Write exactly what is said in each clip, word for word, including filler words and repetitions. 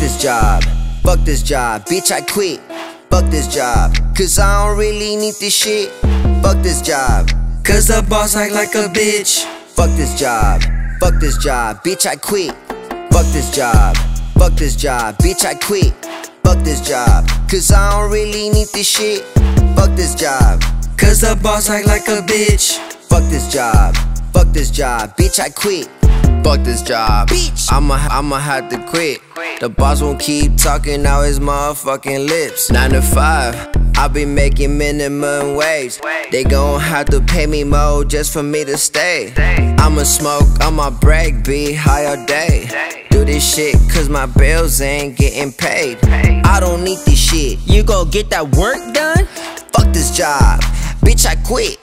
this job, fuck this job, bitch I quit. Fuck this job, cause I don't really need this shit. Fuck this job, cause the boss act like a bitch. fuck this job, fuck this job, bitch I quit. Fuck this job, fuck this job, bitch I quit. Fuck this job, cause I don't really need this shit. Fuck this job, cause the boss act like a bitch. fuck this job, fuck this job, bitch I quit. Fuck this job, bitch. I'ma, I'ma have to quit. The boss won't keep talking out his motherfucking lips. Nine to five, I be making minimum wage. They gon' have to pay me more just for me to stay. I'ma smoke on my break, be high all day. Do this shit cause my bills ain't getting paid. I don't need this shit. You gon' get that work done? Fuck this job, bitch I quit.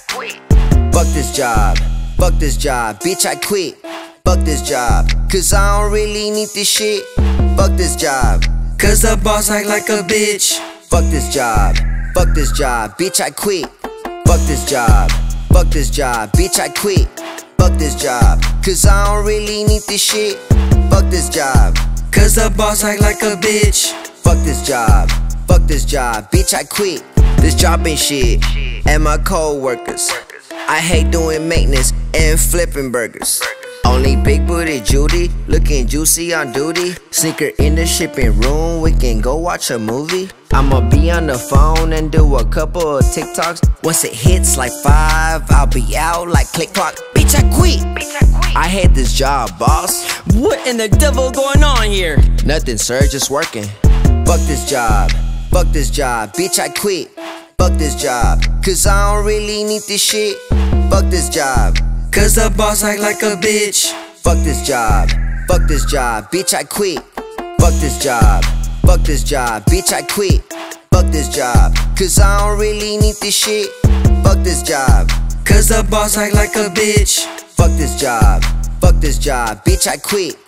Fuck this job, fuck this job, bitch I quit. Fuck this job, cause I don't really need this shit. Fuck this job, cause the boss act like a bitch. fuck this job, fuck this job, bitch I quit. Fuck this job, fuck this job, bitch I quit. Fuck this job, cause I don't really need this shit. Fuck this job, cause the boss act like a bitch. fuck this job, fuck this job, bitch I quit. This job ain't shit, and my co-workers. I hate doing maintenance and flipping burgers. Only big booty Judy, looking juicy on duty. Sneaker in the shipping room, we can go watch a movie. I'ma be on the phone and do a couple of TikToks. Once it hits like five, I'll be out like click clock. Bitch I quit, I hate this job, boss. What in the devil going on here? Nothing sir, just working. Fuck this job, fuck this job, bitch I quit. Fuck this job, cause I don't really need this shit. Fuck this job, cause the boss act like a bitch. fuck this job, fuck this job, bitch I quit. Fuck this job, fuck this job, bitch I quit. Fuck this job, cause I don't really need this shit. Fuck this job, cause the boss act like a bitch. fuck this job, fuck this job, bitch I quit.